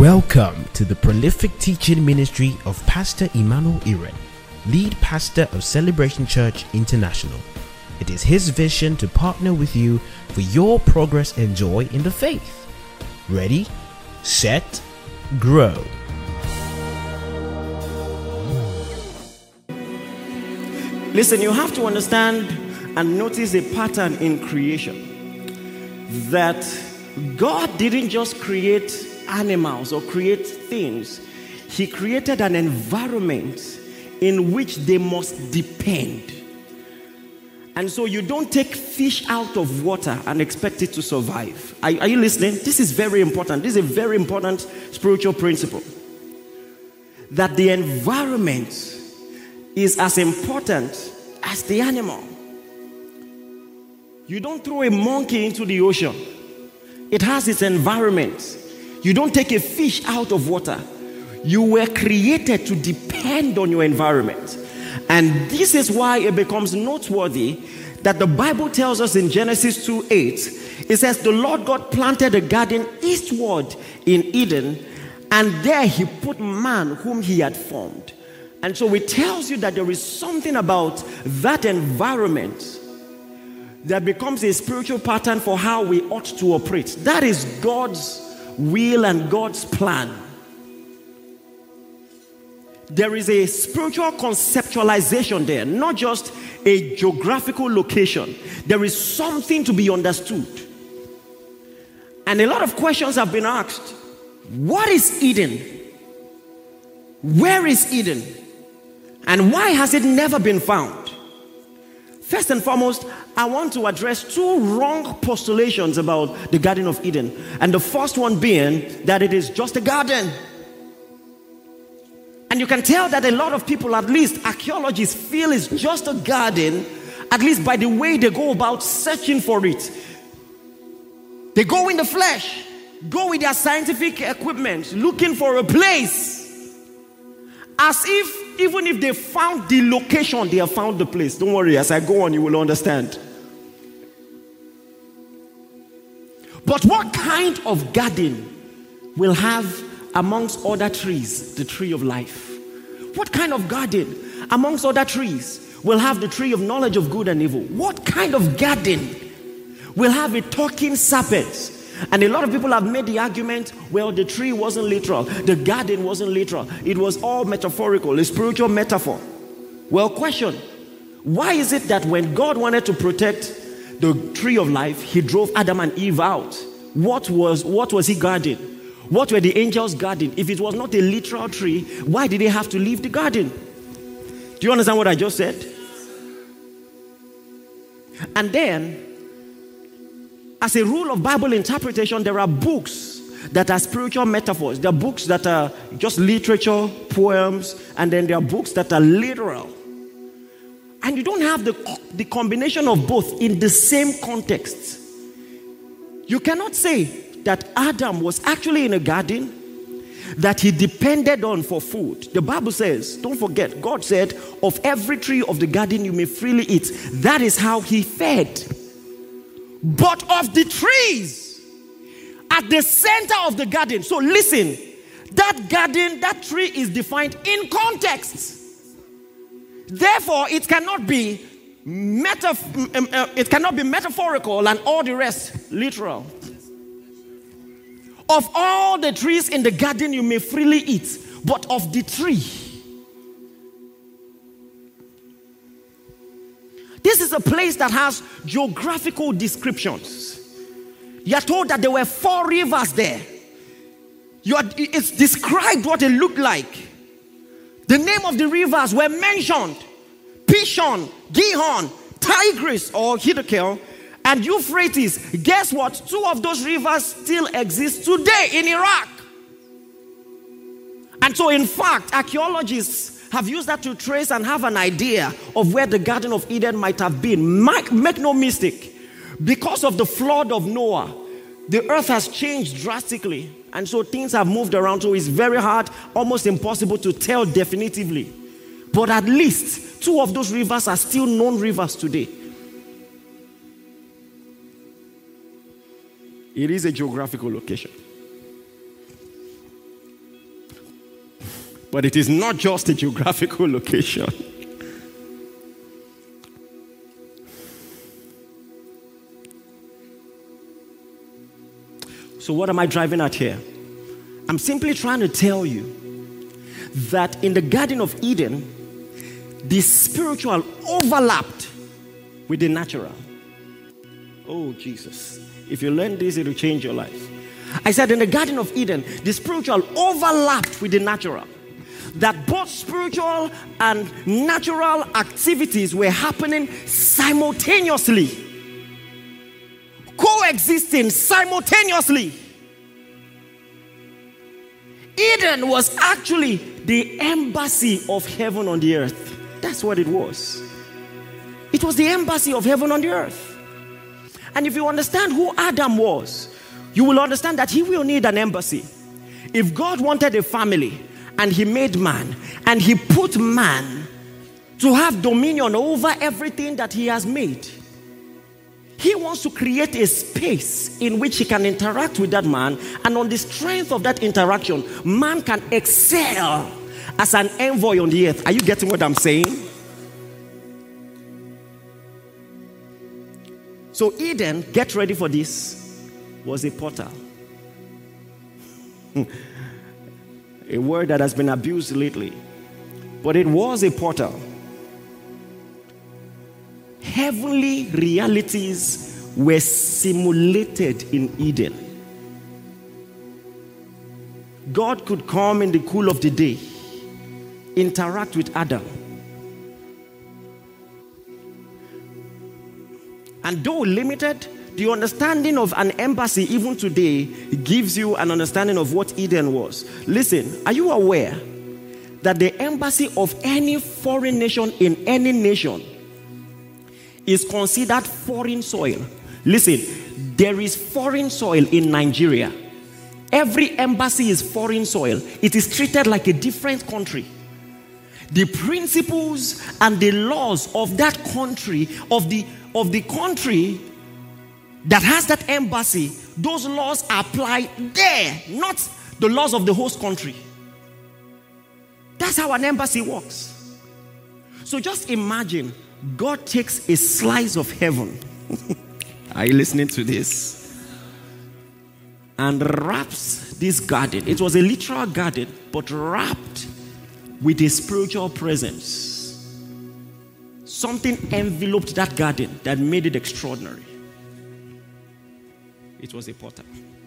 Welcome to the prolific teaching ministry of Pastor Emmanuel Iren, lead pastor of Celebration Church International. It is his vision to partner with you for your progress and joy in the faith. Ready, set, grow. Listen, you have to understand and notice a pattern in creation. That God didn't just create animals or create things. He created an environment in which they must depend. And so you don't take fish out of water and expect it to survive. Are you listening? This is very important. This is a very important spiritual principle. That the environment is as important as the animal. You don't throw a monkey into the ocean. It has its environment. You don't take a fish out of water. You were created to depend on your environment. And this is why it becomes noteworthy that the Bible tells us in Genesis 2:8, it says, the Lord God planted a garden eastward in Eden, and there he put man whom he had formed. And so it tells you that there is something about that environment that becomes a spiritual pattern for how we ought to operate. That is God's will and God's plan. There is a spiritual conceptualization there, not just a geographical location. There is something to be understood. And a lot of questions have been asked. What is Eden? Where is Eden? And why has it never been found? First and foremost, I want to address two wrong postulations about the Garden of Eden. And the first one being that it is just a garden. And you can tell that a lot of people, at least archaeologists, feel it's just a garden, at least by the way they go about searching for it. They go in the flesh, go with their scientific equipment, looking for a place. As if, even if they found the location, they have found the place. Don't worry, as I go on, you will understand. But what kind of garden will have, amongst other trees, the tree of life? What kind of garden, amongst other trees, will have the tree of knowledge of good and evil? What kind of garden will have a talking serpent? And a lot of people have made the argument, well, the tree wasn't literal. The garden wasn't literal. It was all metaphorical, a spiritual metaphor. Well, question, why is it that when God wanted to protect the tree of life, he drove Adam and Eve out? What was he guarding? What were the angels guarding? If it was not a literal tree, why did they have to leave the garden? Do you understand what I just said? And then, as a rule of Bible interpretation, there are books that are spiritual metaphors. There are books that are just literature, poems, and then there are books that are literal. And you don't have the combination of both in the same context. You cannot say that Adam was actually in a garden that he depended on for food. The Bible says, don't forget, God said, of every tree of the garden you may freely eat. That is how he fed. But of the trees at the center of the garden. So listen, that garden, that tree is defined in context. Therefore, it cannot be metaphorical and all the rest literal. Of all the trees in the garden you may freely eat, but of the tree. This is a place that has geographical descriptions. You are told that there were 4 rivers there. It's described what it looked like. The name of the rivers were mentioned. Pishon, Gihon, Tigris or Hiddekel, and Euphrates. Guess what? 2 of those rivers still exist today in Iraq. And so in fact, archaeologists have used that to trace and have an idea of where the Garden of Eden might have been. Make no mistake, because of the flood of Noah, the earth has changed drastically. And so things have moved around, so it's very hard, almost impossible to tell definitively. But at least 2 of those rivers are still known rivers today. It is a geographical location. But it is not just a geographical location. So what am I driving at here? I'm simply trying to tell you that in the Garden of Eden, the spiritual overlapped with the natural. Oh, Jesus. If you learn this, it will change your life. I said in the Garden of Eden, the spiritual overlapped with the natural. That both spiritual and natural activities were happening simultaneously. Coexisting simultaneously. Eden was actually the embassy of heaven on the earth. That's what it was. It was the embassy of heaven on the earth. And if you understand who Adam was, you will understand that he will need an embassy. If God wanted a family and he made man and he put man to have dominion over everything that he has made, he wants to create a space in which he can interact with that man, and on the strength of that interaction, man can excel as an envoy on the earth. Are you getting what I'm saying? So Eden, get ready for this, was a portal. A word that has been abused lately. But it was a portal. Heavenly realities were simulated in Eden. God could come in the cool of the day, interact with Adam. And though limited, the understanding of an embassy even today gives you an understanding of what Eden was. Listen, are you aware that the embassy of any foreign nation in any nation is considered foreign soil? Listen, there is foreign soil in Nigeria. Every embassy is foreign soil. It is treated like a different country. The principles and the laws of that country, of the country that has that embassy, those laws apply there, not the laws of the host country. That's how an embassy works. So just imagine God takes a slice of heaven. Are you listening to this? And wraps this garden. It was a literal garden, but wrapped with a spiritual presence. Something enveloped that garden that made it extraordinary. It was a portal.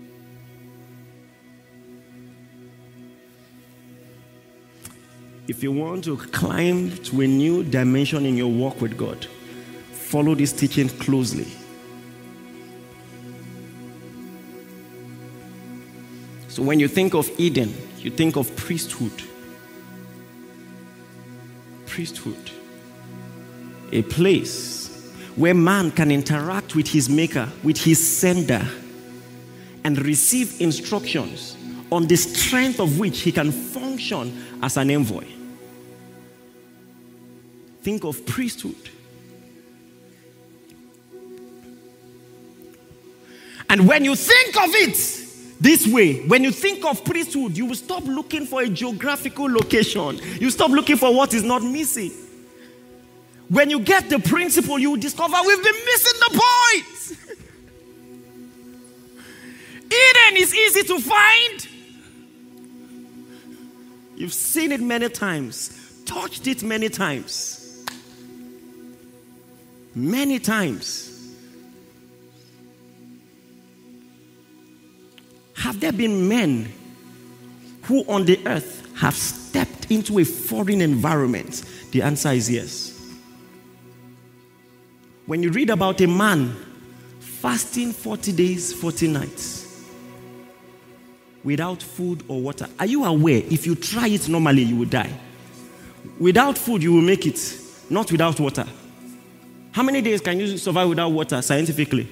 If you want to climb to a new dimension in your walk with God, follow this teaching closely. So when you think of Eden, you think of priesthood. Priesthood. A place where man can interact with his maker, with his sender, and receive instructions on the strength of which he can function as an envoy. Think of priesthood. And when you think of it this way, when you think of priesthood, you will stop looking for a geographical location. You stop looking for what is not missing. When you get the principle, you will discover we've been missing the point. Eden is easy to find. You've seen it many times, touched it many times. Many times. Have there been men who on the earth have stepped into a foreign environment? The answer is yes. When you read about a man fasting 40 days, 40 nights without food or water, are you aware if you try it normally you will die? Without food you will make it, not without water. How many days can you survive without water scientifically?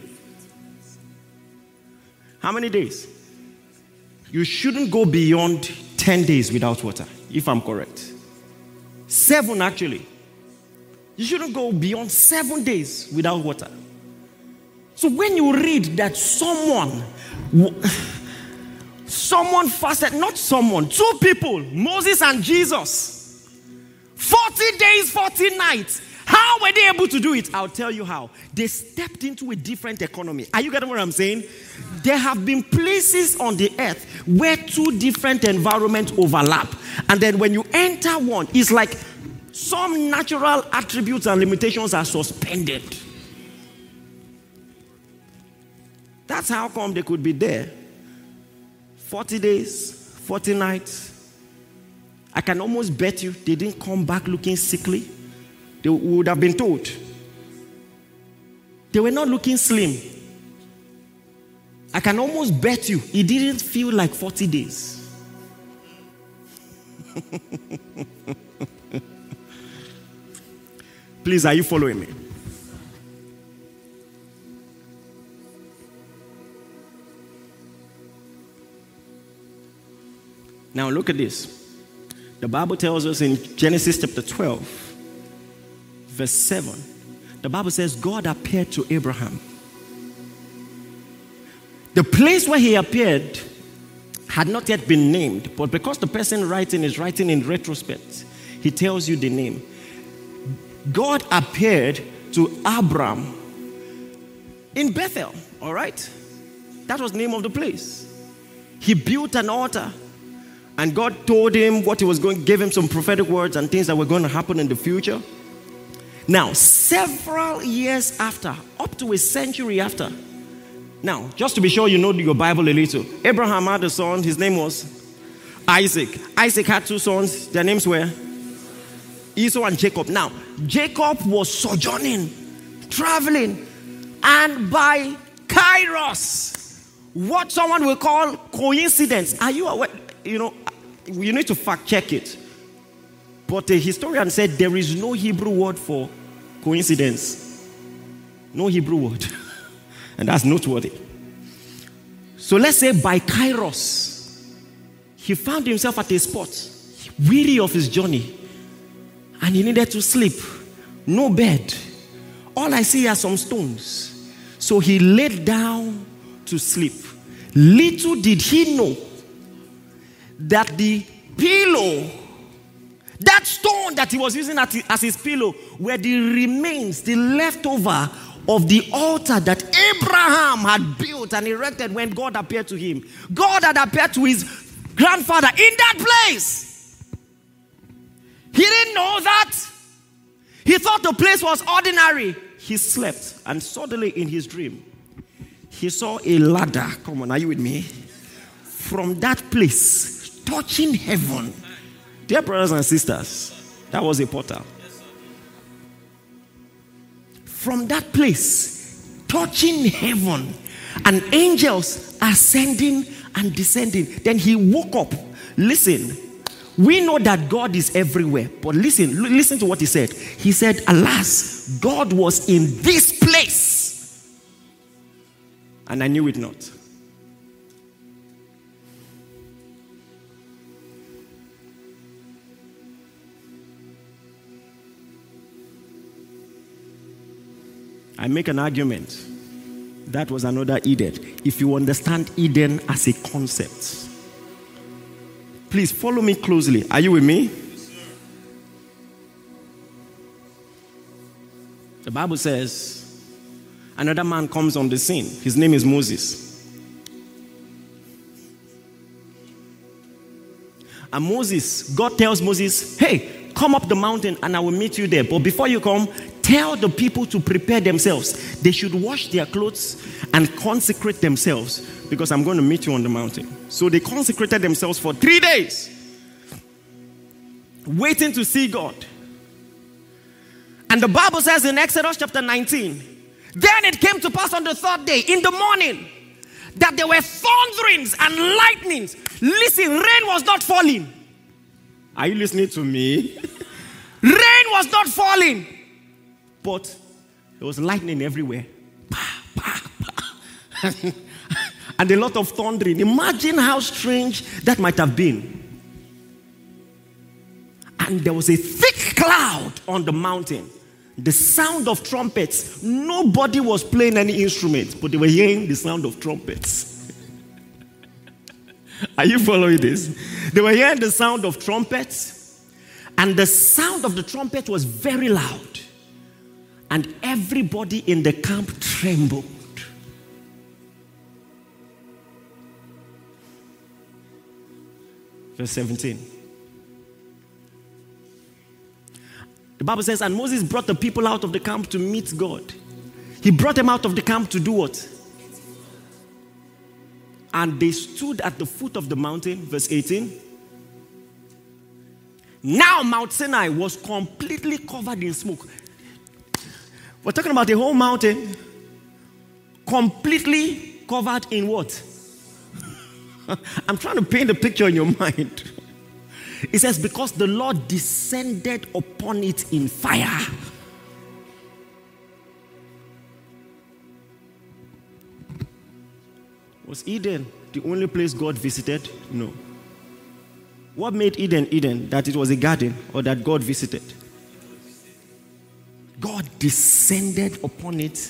How many days? You shouldn't go beyond 10 days without water, if I'm correct. 7 actually. You shouldn't go beyond 7 days without water. So when you read that someone someone fasted, not someone, two people, Moses and Jesus, 40 days, 40 nights. How were they able to do it? I'll tell you how. They stepped into a different economy. Are you getting what I'm saying? There have been places on the earth where two different environments overlap. And then when you enter one, it's like some natural attributes and limitations are suspended. That's how come they could be there. 40 days, 40 nights. I can almost bet you they didn't come back looking sickly. They would have been told. They were not looking slim. I can almost bet you it didn't feel like 40 days. Please, are you following me? Now look at this. The Bible tells us in Genesis chapter 12, verse 7, the Bible says God appeared to Abraham. The place where he appeared had not yet been named, but because the person writing is writing in retrospect, he tells you the name. God appeared to Abram in Bethel, all right? That was the name of the place. He built an altar. And God told him what he was going, gave him some prophetic words and things that were going to happen in the future. Now, several years after, up to a century after. Now, just to be sure you know your Bible a little. Abraham had a son, his name was Isaac. Isaac had two sons, their names were Esau and Jacob. Now, Jacob was sojourning, traveling, and by Kairos, what someone will call coincidence. Are you aware? You know, you need to fact check it. But a historian said there is no Hebrew word for coincidence. No Hebrew word. And that's noteworthy. So let's say by Kairos, he found himself at a spot, weary of his journey, and he needed to sleep. No bed. All I see are some stones. So he laid down to sleep. Little did he know that the pillow, that stone that he was using as his pillow, were the remains, the leftover of the altar that Abraham had built and erected when God appeared to him. God had appeared to his grandfather in that place. He didn't know that. He thought the place was ordinary. He slept, and suddenly in his dream, he saw a ladder. Come on, are you with me? From that place, touching heaven. Dear brothers and sisters, that was a portal. From that place, touching heaven, and angels ascending and descending. Then he woke up. Listen, we know that God is everywhere, but listen to what he said. He said, alas, God was in this place, and I knew it not. I make an argument. That was another Eden. If you understand Eden as a concept. Please follow me closely. Are you with me? Yes, sir. The Bible says, another man comes on the scene. His name is Moses. And Moses, God tells Moses, hey, come up the mountain and I will meet you there. But before you come, tell the people to prepare themselves. They should wash their clothes and consecrate themselves because I'm going to meet you on the mountain. So they consecrated themselves for 3 days, waiting to see God. And the Bible says in Exodus chapter 19, then it came to pass on the third day in the morning that there were thunderings and lightnings. Listen, rain was not falling. Are you listening to me? Rain was not falling. But there was lightning everywhere. And a lot of thundering. Imagine how strange that might have been. And there was a thick cloud on the mountain. The sound of trumpets. Nobody was playing any instrument, but they were hearing the sound of trumpets. Are you following this? They were hearing the sound of trumpets, and the sound of the trumpet was very loud, and everybody in the camp trembled. Verse 17. The Bible says, and Moses brought the people out of the camp to meet God. He brought them out of the camp to do what? And they stood at the foot of the mountain, verse 18. Now Mount Sinai was completely covered in smoke. We're talking about the whole mountain completely covered in what? I'm trying to paint a picture in your mind. It says, because the Lord descended upon it in fire. Was Eden the only place God visited? No. What made Eden Eden? That it was a garden or that God visited? God descended upon it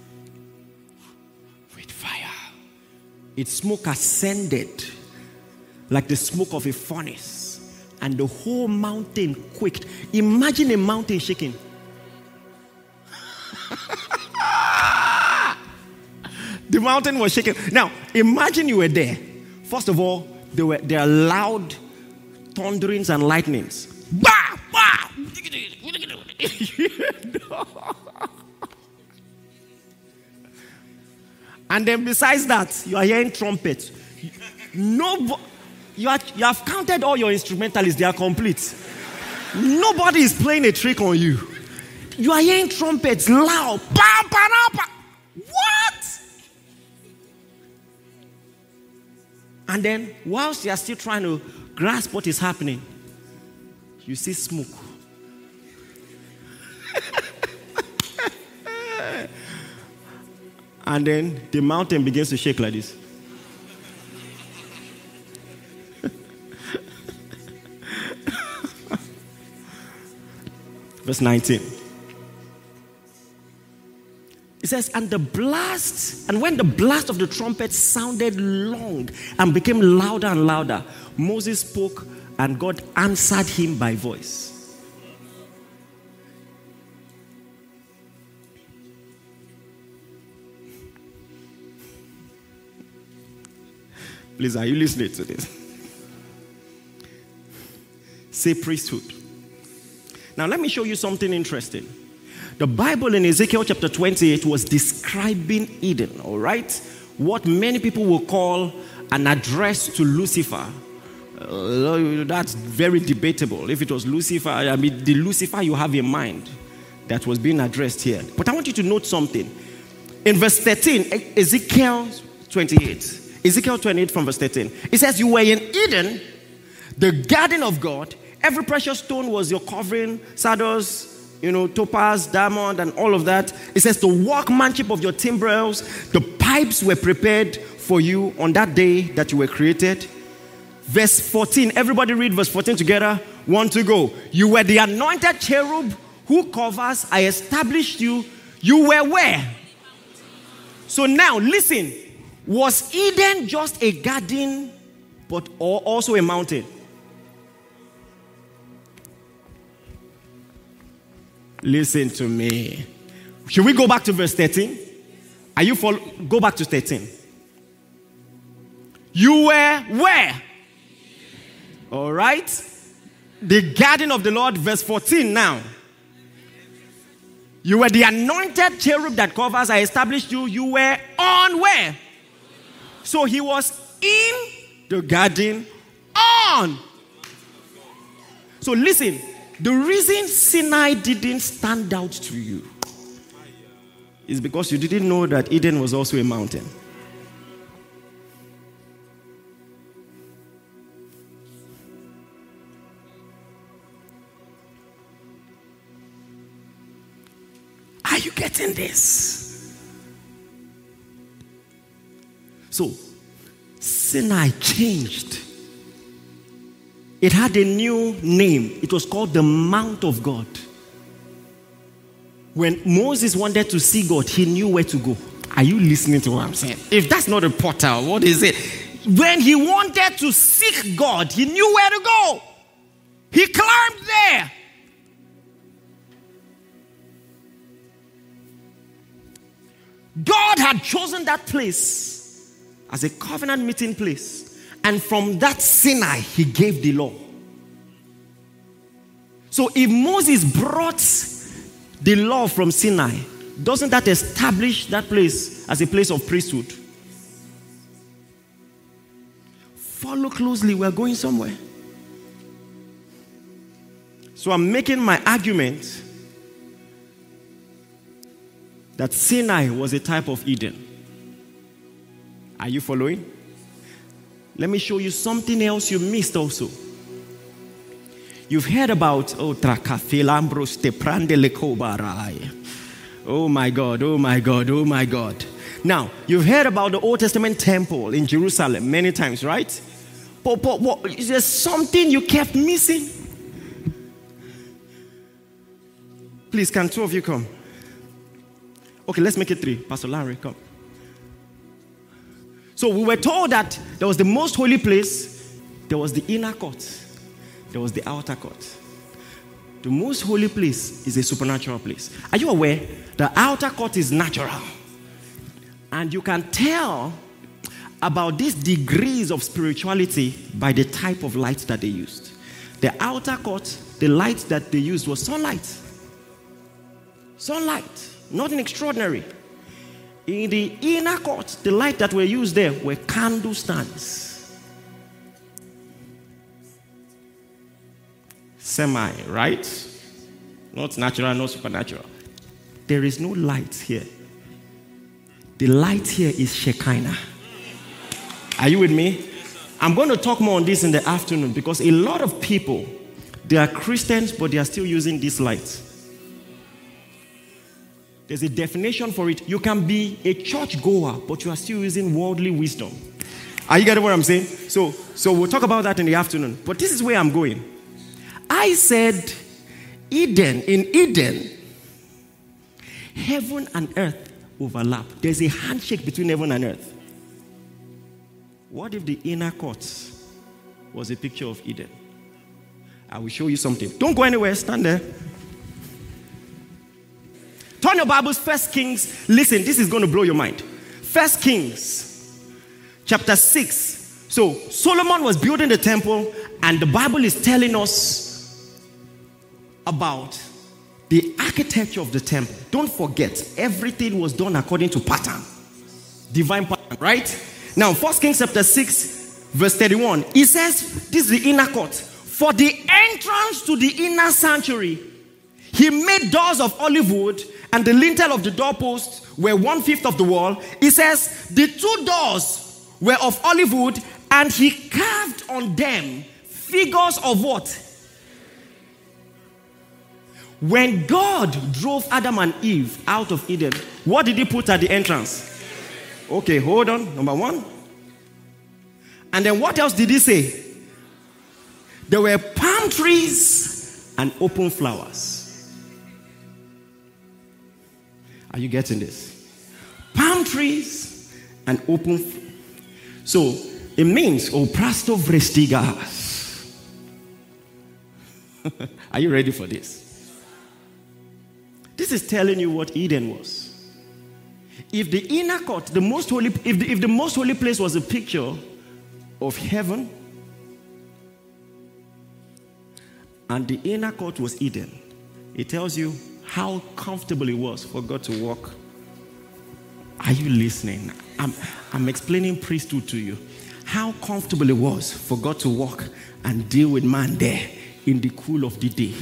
with fire. Its smoke ascended like the smoke of a furnace, and the whole mountain quaked. Imagine a mountain shaking. The mountain was shaking. Now, imagine you were there. First of all, there are loud thunderings and lightnings. Bah! Bah! And then besides that, you are hearing trumpets. You have counted all your instrumentalists. They are complete. Nobody is playing a trick on you. You are hearing trumpets loud. What? And then, whilst you are still trying to grasp what is happening, you see smoke. And then the mountain begins to shake like this. Verse 19. It says, and when the blast of the trumpet sounded long and became louder and louder, Moses spoke and God answered him by voice. Please, are you listening to this? Say priesthood. Now, let me show you something interesting. The Bible in Ezekiel chapter 28 was describing Eden, all right? What many people will call an address to Lucifer. That's very debatable. If it was Lucifer, I mean, the Lucifer you have in mind that was being addressed here. But I want you to note something. In verse 13, Ezekiel 28 from verse 13, it says, you were in Eden, the garden of God. Every precious stone was your covering, sardius, topaz, diamond, and all of that. It says the workmanship of your timbrels, the pipes were prepared for you on that day that you were created. Verse 14, everybody read verse 14 together. 1, 2, go. You were the anointed cherub who covers, I established you. You were where? So now, listen. Was Eden just a garden, or also a mountain? Listen to me. Should we go back to verse 13? Are you go back to 13. You were where? All right. The garden of the Lord, verse 14 now. You were the anointed cherub that covers, I established you. You were on where? So he was in the garden on. So listen. The reason Sinai didn't stand out to you is because you didn't know that Eden was also a mountain. Are you getting this? So, Sinai changed. It had a new name. It was called the Mount of God. When Moses wanted to see God, he knew where to go. Are you listening to what I'm saying? If that's not a portal, what is it? when he wanted to seek God, he knew where to go. He climbed there. God had chosen that place as a covenant meeting place. And from that Sinai, he gave the law. So if Moses brought the law from Sinai, doesn't that establish that place as a place of priesthood? Follow closely, we're going somewhere. So I'm making my argument that Sinai was a type of Eden. Are you following? Let me show you something else you missed also. You've heard about, oh my God, oh my God, oh my God. Now, you've heard about the Old Testament temple in Jerusalem many times, right? But is there something you kept missing? Please, can two of you come? Okay, let's make it three. Pastor Larry, come. So we were told that there was the most holy place, there was the inner court, there was the outer court. The most holy place is a supernatural place. Are you aware? The outer court is natural. And you can tell about these degrees of spirituality by the type of light that they used. The outer court, the light that they used was sunlight. Sunlight, nothing extraordinary. In the inner court, the light that were used there were candle stands. Semi, right? Not natural, not supernatural. There is no light here. The light here is Shekinah. Are you with me? I'm going to talk more on this in the afternoon because a lot of people, they are Christians, but they are still using this light. There's a definition for it. You can be a church goer, but you are still using worldly wisdom. Are you getting what I'm saying? So we'll talk about that in the afternoon. But this is where I'm going. I said, in Eden, heaven and earth overlap. There's a handshake between heaven and earth. What if the inner court was a picture of Eden? I will show you something. Don't go anywhere. Stand there. Turn your Bibles, 1 Kings. Listen, this is going to blow your mind. 1 Kings, chapter 6. So, Solomon was building the temple, and the Bible is telling us about the architecture of the temple. Don't forget, everything was done according to pattern. Divine pattern, right? Now, 1 Kings chapter 6, verse 31. It says, this is the inner court. For the entrance to the inner sanctuary, he made doors of olive wood, and the lintel of the doorposts were 1/5 of the wall. It says, the two doors were of olive wood, and he carved on them figures of what? When God drove Adam and Eve out of Eden, what did he put at the entrance? Okay, hold on. Number one. And then what else did he say? There were palm trees and open flowers. Are you getting this? Palm trees and open. So it means, oh, prasto vrestigas. Are you ready for this? This is telling you what Eden was. If the inner court, the most holy, if the most holy place was a picture of heaven, and the inner court was Eden, it tells you how comfortable it was for God to walk. Are you listening? I'm explaining priesthood to you. How comfortable it was for God to walk and deal with man there in the cool of the day.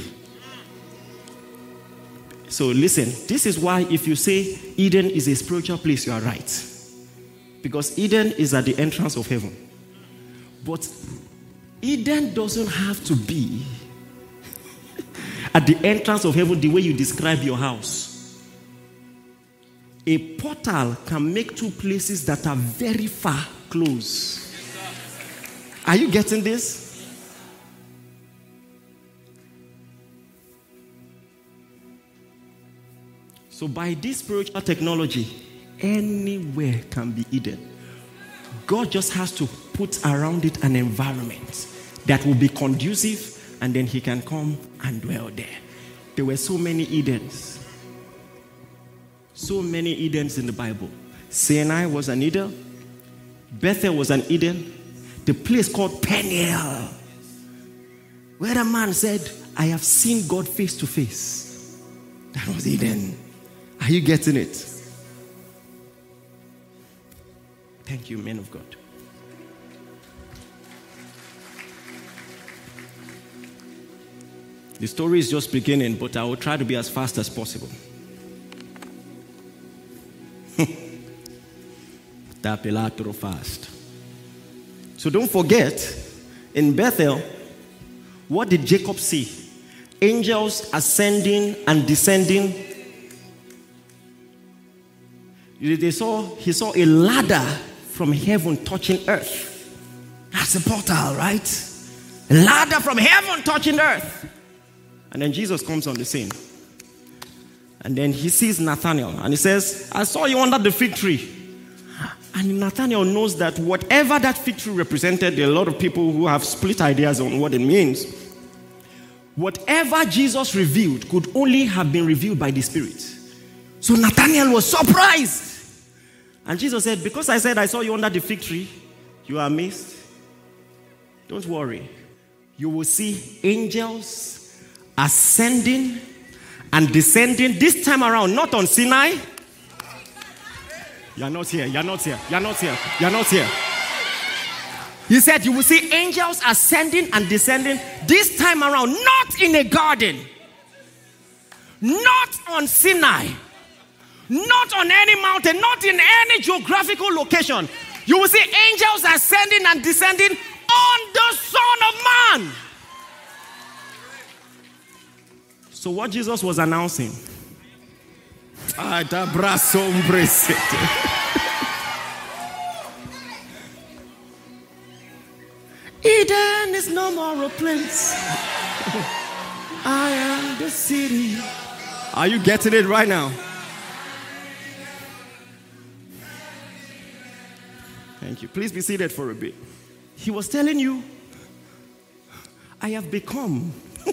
So listen, this is why if you say Eden is a spiritual place, you are right. Because Eden is at the entrance of heaven. But Eden doesn't have to be at the entrance of heaven the way you describe your house. A portal can make two places that are very far close. Are you getting this? So by this spiritual technology, anywhere can be Eden. God just has to put around it an environment that will be conducive, and then he can come and dwell there. There were so many Edens. So many Edens in the Bible. Sinai was an Eden. Bethel was an Eden. The place called Peniel, where a man said, I have seen God face to face. That was Eden. Are you getting it? Thank you, men of God. The story is just beginning, but I will try to be as fast as possible. Fast. So don't forget, in Bethel, what did Jacob see? Angels ascending and descending. He saw a ladder from heaven touching earth. That's a portal, right? A ladder from heaven touching earth. And then Jesus comes on the scene. And then he sees Nathanael. And he says, I saw you under the fig tree. And Nathanael knows that whatever that fig tree represented, there are a lot of people who have split ideas on what it means. Whatever Jesus revealed could only have been revealed by the Spirit. So Nathanael was surprised. And Jesus said, because I said I saw you under the fig tree, you are amazed. Don't worry. You will see angels ascending and descending. This time around, not on Sinai. You're not here. You're not here. You're not here. You're not here. He said you will see angels ascending and descending. This time around, not in a garden. Not on Sinai. Not on any mountain. Not in any geographical location. You will see angels ascending and descending on the Son of Man. So what Jesus was announcing, Eden is no more a place. I am the city. Are you getting it right now? Thank you. Please be seated for a bit. He was telling you, I have become.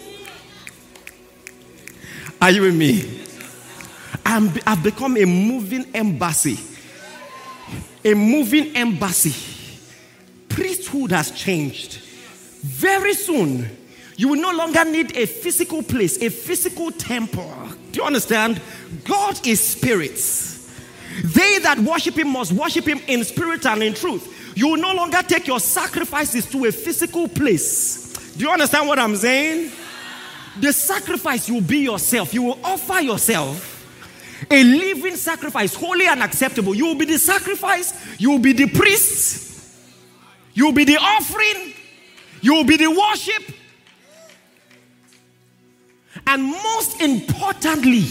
Are you with me? I've become a moving embassy. A moving embassy. Priesthood has changed. Very soon, you will no longer need a physical place, a physical temple. Do you understand? God is spirit. They that worship him must worship him in spirit and in truth. You will no longer take your sacrifices to a physical place. Do you understand what I'm saying? The sacrifice will be yourself. You will offer yourself a living sacrifice, holy and acceptable. You will be the sacrifice. You will be the priest. You will be the offering. You will be the worship. And most importantly,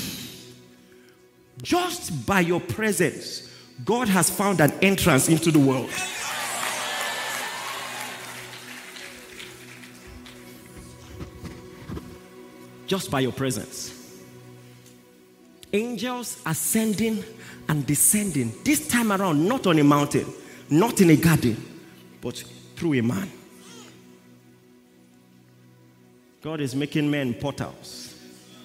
just by your presence, God has found an entrance into the world. Just by your presence. Angels ascending and descending. This time around, not on a mountain, not in a garden, but through a man. God is making men portals.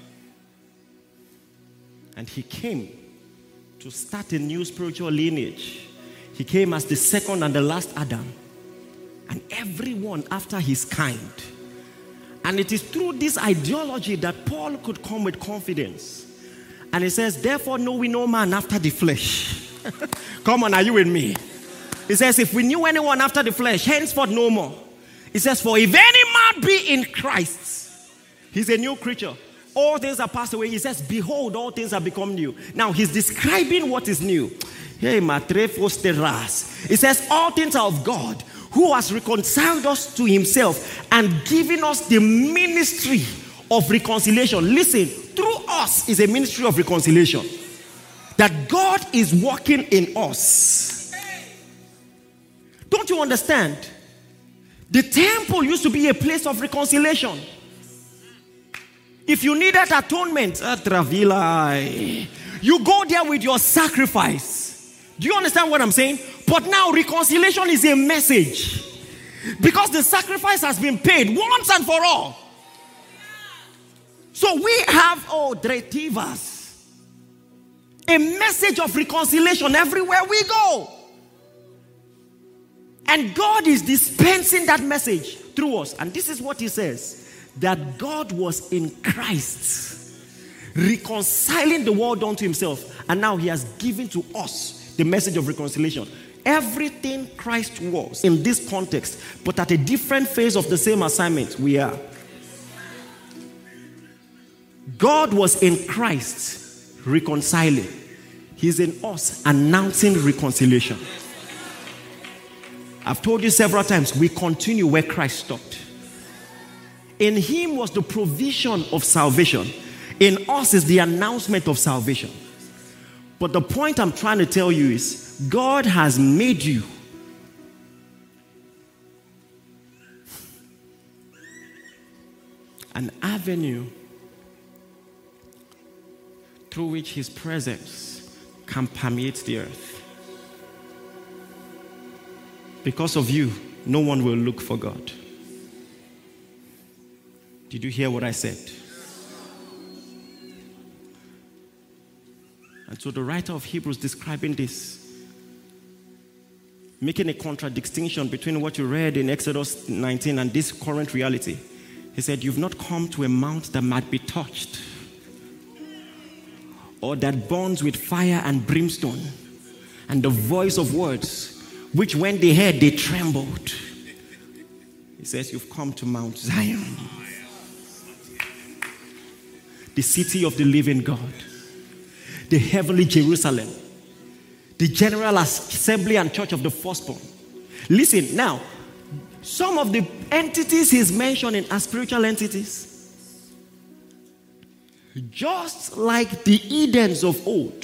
And he came to start a new spiritual lineage. He came as the second and the last Adam. And everyone after his kind. And it is through this ideology that Paul could come with confidence. And he says, therefore know we no man after the flesh. Come on, are you with me? He says, if we knew anyone after the flesh, henceforth no more. He says, for if any man be in Christ, he's a new creature. All things are passed away. He says, behold, all things have become new. Now he's describing what is new. He says, all things are of God, who has reconciled us to himself and given us the ministry of reconciliation. Listen, through us is a ministry of reconciliation. That God is working in us. Don't you understand? The temple used to be a place of reconciliation. If you needed atonement, you go there with your sacrifice. Do you understand what I'm saying? But now reconciliation is a message. Because the sacrifice has been paid once and for all. So we have, Dretivas, a message of reconciliation everywhere we go. And God is dispensing that message through us. And this is what he says. That God was in Christ, reconciling the world unto himself. And now he has given to us the message of reconciliation. Everything Christ was in this context, but at a different phase of the same assignment, we are. God was in Christ, reconciling. He's in us, announcing reconciliation. I've told you several times, we continue where Christ stopped. In him was the provision of salvation. In us is the announcement of salvation. But the point I'm trying to tell you is, God has made you an avenue through which his presence can permeate the earth. Because of you, no one will look for God. Did you hear what I said? And so the writer of Hebrews describing this, making a contradistinction between what you read in Exodus 19 and this current reality. He said, you've not come to a mount that might be touched, or that burns with fire and brimstone, and the voice of words, which when they heard, they trembled. He says, you've come to Mount Zion, the city of the living God, the heavenly Jerusalem, the general assembly and church of the firstborn. Listen, now, some of the entities he's mentioning are spiritual entities. Just like the Edens of old.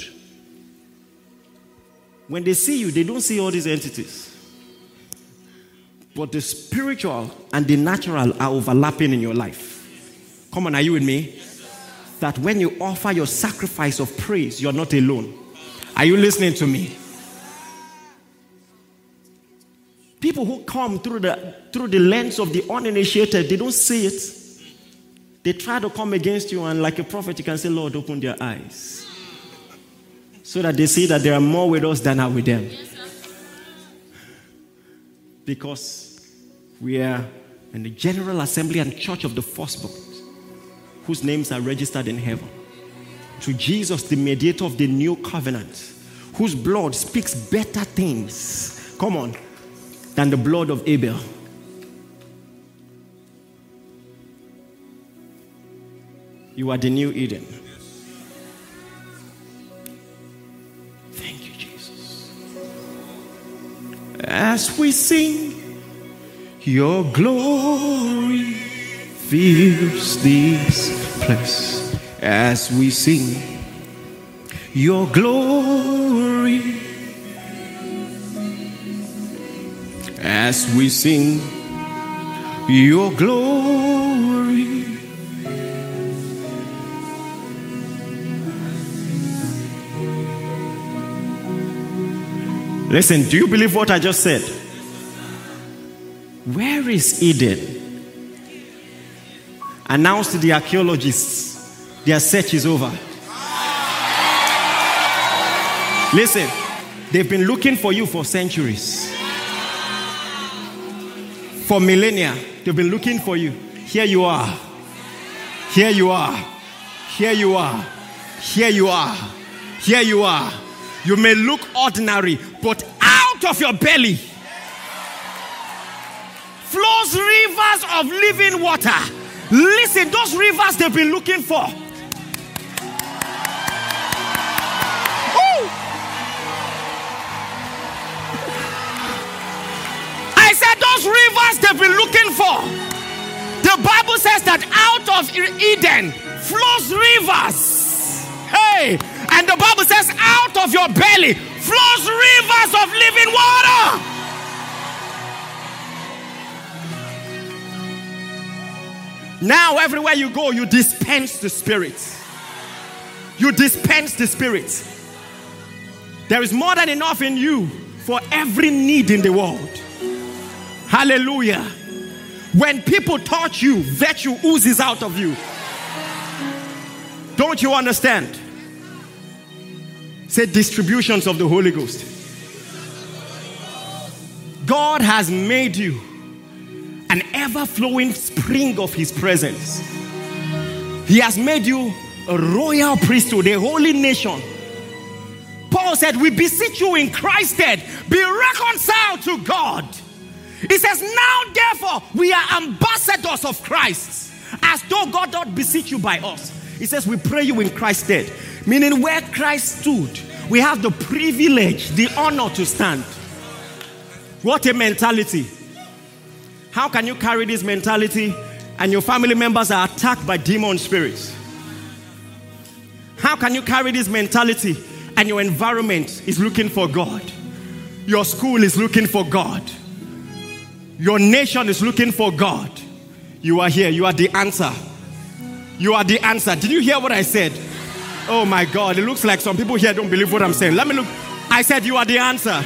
When they see you, they don't see all these entities. But the spiritual and the natural are overlapping in your life. Come on, are you with me? That when you offer your sacrifice of praise, you're not alone. Are you listening to me? People who come through the lens of the uninitiated, they don't see it. They try to come against you, and like a prophet, you can say, Lord, open their eyes. So that they see that there are more with us than are with them. Because we are in the general assembly and church of the firstborn, whose names are registered in heaven. To Jesus, the mediator of the new covenant, whose blood speaks better things, come on, than the blood of Abel. You are the new Eden. Thank you, Jesus. As we sing, your glory fills this place. As we sing, your glory. As we sing, your glory. Listen, do you believe what I just said? Where is Eden? Announce to the archaeologists, their search is over. Listen, they've been looking for you for centuries. For millennia, they've been looking for you. Here you are. Here you are. Here you are. Here you are. Here you are. You may look ordinary, but out of your belly flows rivers of living water. Listen, those rivers they've been looking for. Woo! I said those rivers they've been looking for. The Bible says that out of Eden flows rivers. Hey, and the Bible says out of your belly flows rivers of living water. Now everywhere you go, you dispense the Spirit. You dispense the Spirit. There is more than enough in you for every need in the world. Hallelujah. When people touch you, virtue oozes out of you. Don't you understand? Say distributions of the Holy Ghost. God has made you an ever-flowing spring of His presence. He has made you a royal priesthood, a holy nation. Paul said, we beseech you in Christ's stead, be reconciled to God. He says, now therefore we are ambassadors of Christ, as though God doth beseech you by us. He says, we pray you in Christ's stead. Meaning where Christ stood, we have the privilege, the honor to stand. What a mentality. How can you carry this mentality and your family members are attacked by demon spirits? How can you carry this mentality and your environment is looking for God? Your school is looking for God. Your nation is looking for God. You are here. You are the answer. You are the answer. Did you hear what I said? Oh my God. It looks like some people here don't believe what I'm saying. Let me look. I said you are the answer.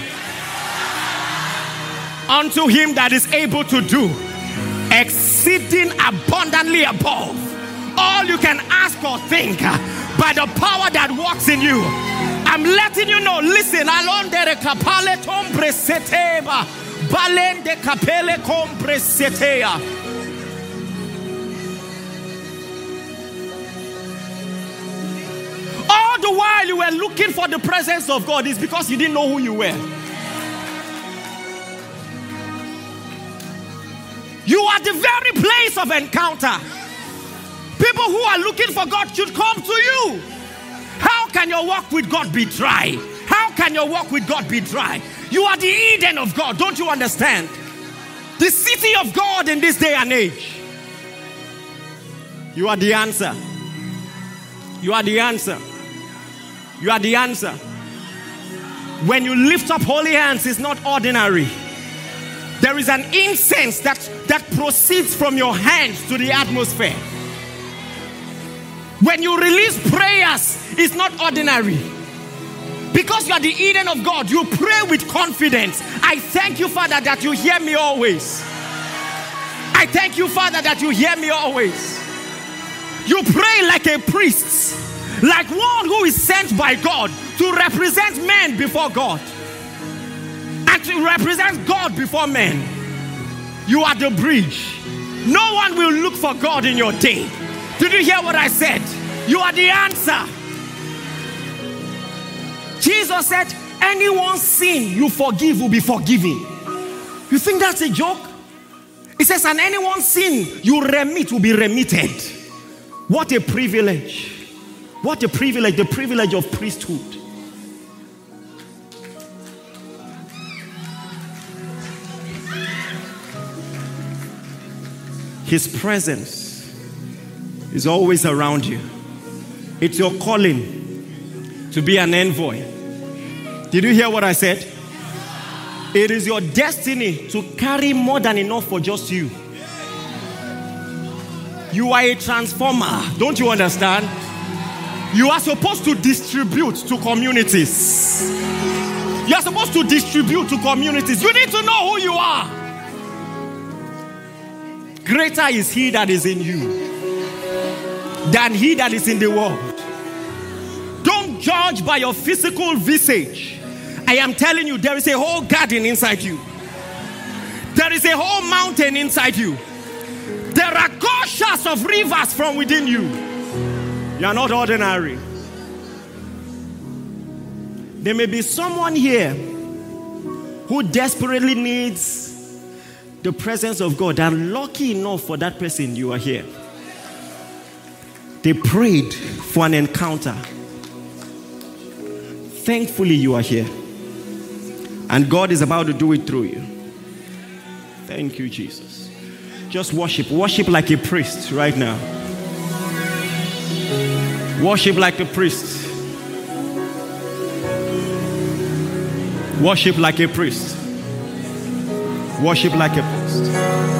Unto him that is able to do exceeding abundantly above all you can ask or think by the power that works in you. I'm letting you know, listen, alon de capale tombre seteba, balen de capele compre setea. All the while you were looking for the presence of God is because you didn't know who you were. You are the very place of encounter. People who are looking for God should come to you. How can your walk with God be dry? How can your walk with God be dry? You are the Eden of God. Don't you understand? The city of God in this day and age. You are the answer. You are the answer. You are the answer. When you lift up holy hands, it's not ordinary. There is an incense that proceeds from your hands to the atmosphere. When you release prayers, it's not ordinary. Because you are the Eden of God, you pray with confidence. I thank you, Father, that you hear me always. I thank you, Father, that you hear me always. You pray like a priest, like one who is sent by God to represent men before God. And to represent God before men. You are the bridge. No one will look for God in your day. Did you hear what I said? You are the answer. Jesus said, anyone's sin you forgive will be forgiven. You think that's a joke? He says, and anyone's sin you remit will be remitted. What a privilege. What a privilege. The privilege of priesthood. His presence is always around you. It's your calling to be an envoy. Did you hear what I said? It is your destiny to carry more than enough for just you. You are a transformer. Don't you understand? You are supposed to distribute to communities. You are supposed to distribute to communities. You need to know who you are. Greater is he that is in you than he that is in the world. Don't judge by your physical visage. I am telling you, there is a whole garden inside you. There is a whole mountain inside you. There are gushes of rivers from within you. You are not ordinary. There may be someone here who desperately needs the presence of God, and lucky enough for that person, you are here. They prayed for an encounter. Thankfully, you are here. And God is about to do it through you. Thank you, Jesus. Just worship. Worship like a priest right now. Worship like a priest. Worship like a priest. Worship like a priest.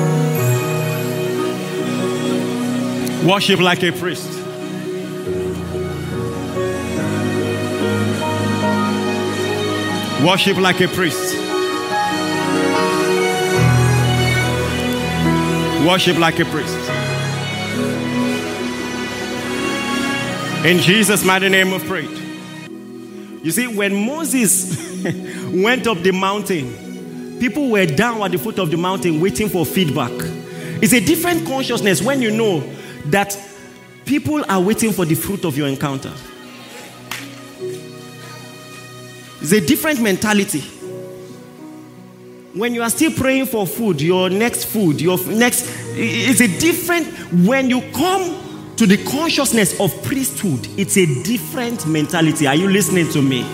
Worship like a priest. Worship like a priest. Worship like a priest. In Jesus' mighty name we've prayed. You see, when Moses went up the mountain, people were down at the foot of the mountain waiting for feedback. It's a different consciousness when you know that people are waiting for the fruit of your encounter. It's a different mentality. When you are still praying for food, it's a different, when you come to the consciousness of priesthood, it's a different mentality. Are you listening to me?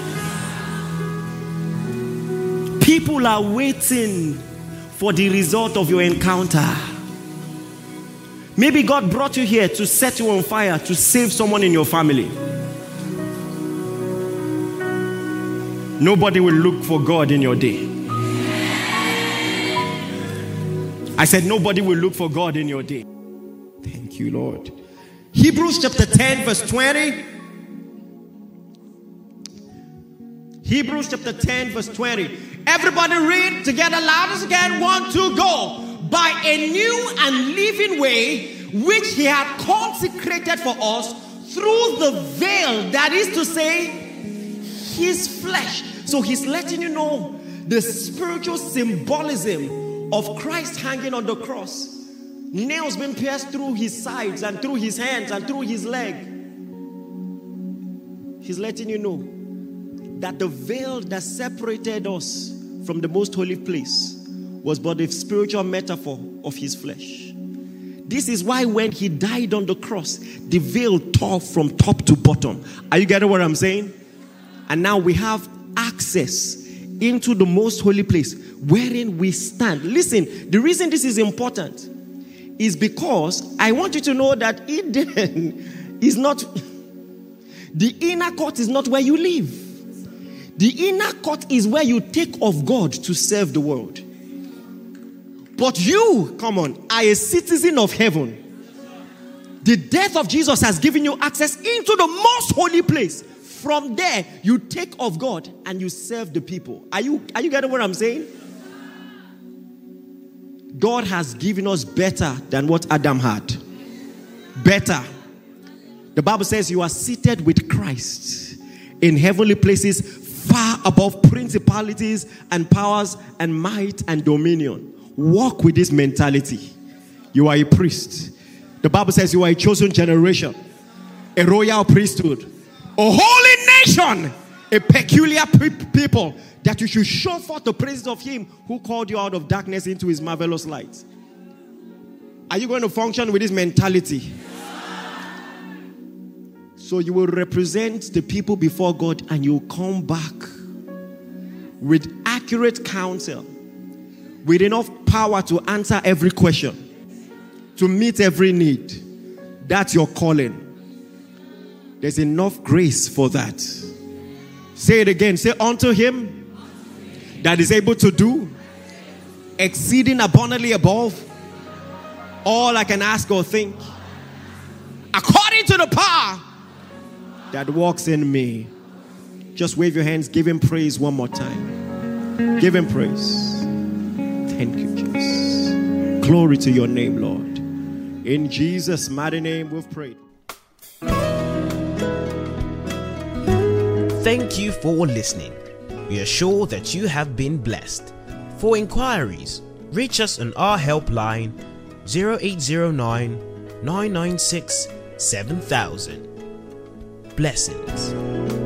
People are waiting for the result of your encounter. Maybe God brought you here to set you on fire, to save someone in your family. Nobody will look for God in your day. I said nobody will look for God in your day. Thank you, Lord. Hebrews chapter 10 verse 20. Hebrews chapter 10 verse 20. Everybody read together loud as again. 1, 2, go. By a new and living way which he had consecrated for us through the veil, that is to say, his flesh. So he's letting you know the spiritual symbolism of Christ hanging on the cross. Nails being pierced through his sides and through his hands and through his leg. He's letting you know that the veil that separated us from the most holy place was but a spiritual metaphor of his flesh. This is why when he died on the cross, the veil tore from top to bottom. Are you getting what I'm saying? And now we have access into the most holy place wherein we stand. Listen, the reason this is important is because I want you to know that Eden is not, the inner court is not where you live. The inner court is where you take of God to serve the world. But you, come on, are a citizen of heaven. The death of Jesus has given you access into the most holy place. From there, you take of God and you serve the people. Are you getting what I'm saying? God has given us better than what Adam had. Better. The Bible says you are seated with Christ in heavenly places far above principalities and powers and might and dominion. Walk with this mentality. You are a priest. The Bible says you are a chosen generation, a royal priesthood, a holy nation, a peculiar people, that you should show forth the praises of him who called you out of darkness into his marvelous light. Are you going to function with this mentality? So you will represent the people before God and you will come back with accurate counsel, with enough power to answer every question, to meet every need. That's your calling. There's enough grace for that. Say it again. Say, unto him that is able to do exceeding abundantly above all I can ask or think, according to the power that works in me. Just wave your hands. Give him praise one more time. Give him praise. Thank you, Jesus. Glory to your name, Lord. In Jesus' mighty name we've prayed. Thank you for listening. We are sure that you have been blessed. For inquiries, reach us on our helpline 0809 996 7000. Blessings.